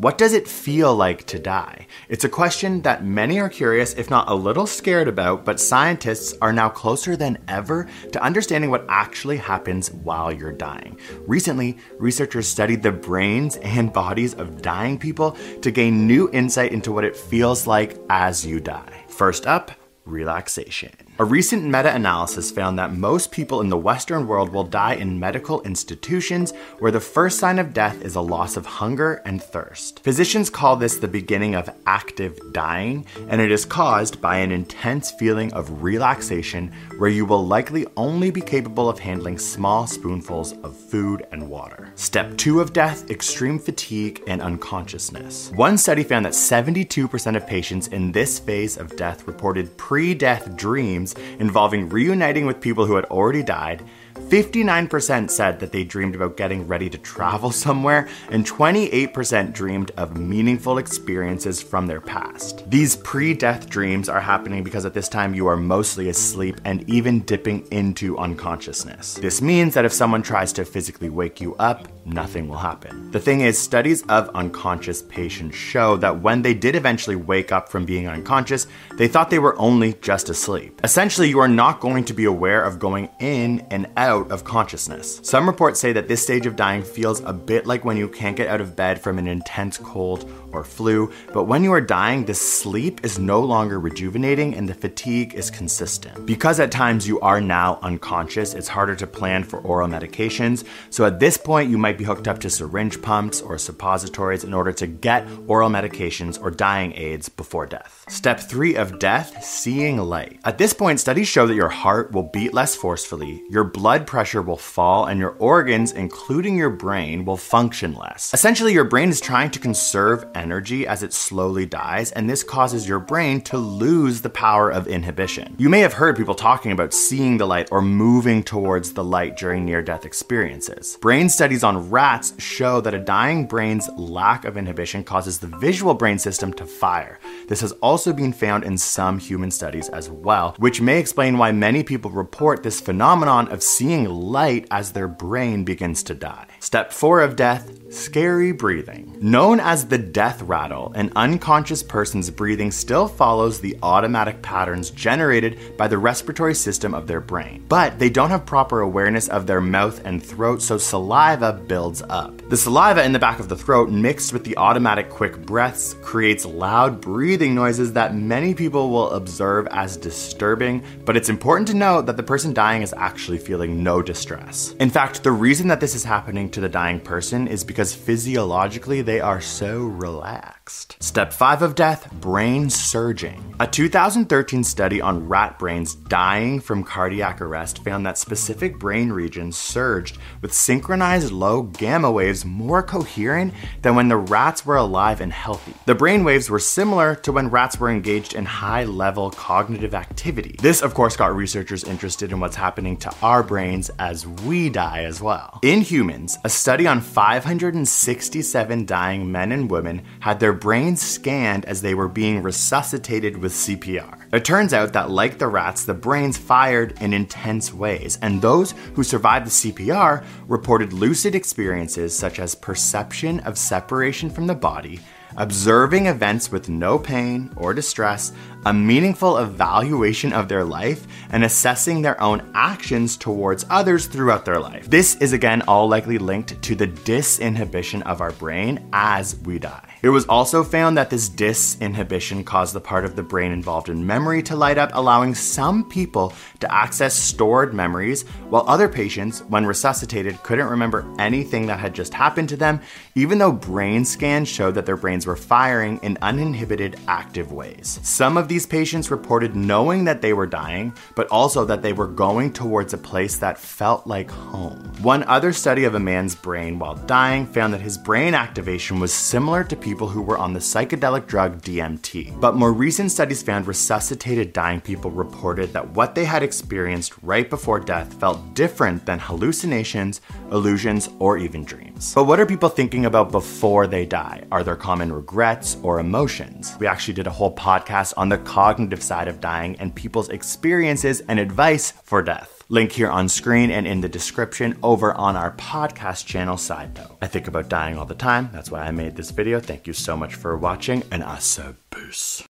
What does it feel like to die? It's a question that many are curious, if not a little scared about, but scientists are now closer than ever to understanding what actually happens while you're dying. Recently, researchers studied the brains and bodies of dying people to gain new insight into what it feels like as you die. First up, relaxation. A recent meta-analysis found that most people in the Western world will die in medical institutions where the first sign of death is a loss of hunger and thirst. Physicians call this the beginning of active dying, and it is caused by an intense feeling of relaxation where you will likely only be capable of handling small spoonfuls of food and water. Step 2 of death, extreme fatigue and unconsciousness. One study found that 72% of patients in this phase of death reported pre-death dreams involving reuniting with people who had already died. 59% said that they dreamed about getting ready to travel somewhere, and 28% dreamed of meaningful experiences from their past. These pre-death dreams are happening because at this time you are mostly asleep and even dipping into unconsciousness. This means that if someone tries to physically wake you up, nothing will happen. The thing is, studies of unconscious patients show that when they did eventually wake up from being unconscious, they thought they were only just asleep. Essentially, you are not going to be aware of going in and out of consciousness. Some reports say that this stage of dying feels a bit like when you can't get out of bed from an intense cold or flu, but when you are dying, the sleep is no longer rejuvenating and the fatigue is consistent. Because at times you are now unconscious, it's harder to plan for oral medications, so at this point you might be hooked up to syringe pumps or suppositories in order to get oral medications or dying aids before death. Step 3 of death, seeing light. At this point, studies show that your heart will beat less forcefully, your blood pressure will fall, and your organs, including your brain, will function less. Essentially, your brain is trying to conserve energy as it slowly dies, and this causes your brain to lose the power of inhibition. You may have heard people talking about seeing the light or moving towards the light during near-death experiences. Brain studies on rats show that a dying brain's lack of inhibition causes the visual brain system to fire. This has also been found in some human studies as well, which may explain why many people report this phenomenon of seeing light as their brain begins to die. Step 4 of death, scary breathing. Known as the death rattle, an unconscious person's breathing still follows the automatic patterns generated by the respiratory system of their brain, but they don't have proper awareness of their mouth and throat, so saliva builds up. The saliva in the back of the throat, mixed with the automatic quick breaths, creates loud breathing noises that many people will observe as disturbing, but it's important to note that the person dying is actually feeling no distress. In fact, the reason that this is happening to the dying person is because physiologically they are so relaxed. Step 5 of death, brain surging. A 2013 study on rat brains dying from cardiac arrest found that specific brain regions surged with synchronized low gamma waves more coherent than when the rats were alive and healthy. The brain waves were similar to when rats were engaged in high-level cognitive activity. This, of course, got researchers interested in what's happening to our brains as we die as well. In humans, a study on 567 dying men and women had their brains scanned as they were being resuscitated with CPR. It turns out that, like the rats, the brains fired in intense ways, and those who survived the CPR reported lucid experiences such as perception of separation from the body, observing events with no pain or distress, a meaningful evaluation of their life, and assessing their own actions towards others throughout their life. This is again all likely linked to the disinhibition of our brain as we die. It was also found that this disinhibition caused the part of the brain involved in memory to light up, allowing some people to access stored memories, while other patients, when resuscitated, couldn't remember anything that had just happened to them, even though brain scans showed that their brains were firing in uninhibited, active ways. Some of these patients reported knowing that they were dying, but also that they were going towards a place that felt like home. One other study of a man's brain while dying found that his brain activation was similar to people who were on the psychedelic drug DMT. But more recent studies found resuscitated dying people reported that what they had experienced right before death felt different than hallucinations, illusions, or even dreams. But what are people thinking about before they die? Are there common regrets or emotions. We actually did a whole podcast on the cognitive side of dying and people's experiences and advice for death. Link here on screen and in the description over on our podcast channel Side Note. I think about dying all the time. That's why I made this video. Thank you so much for watching, and I said peace.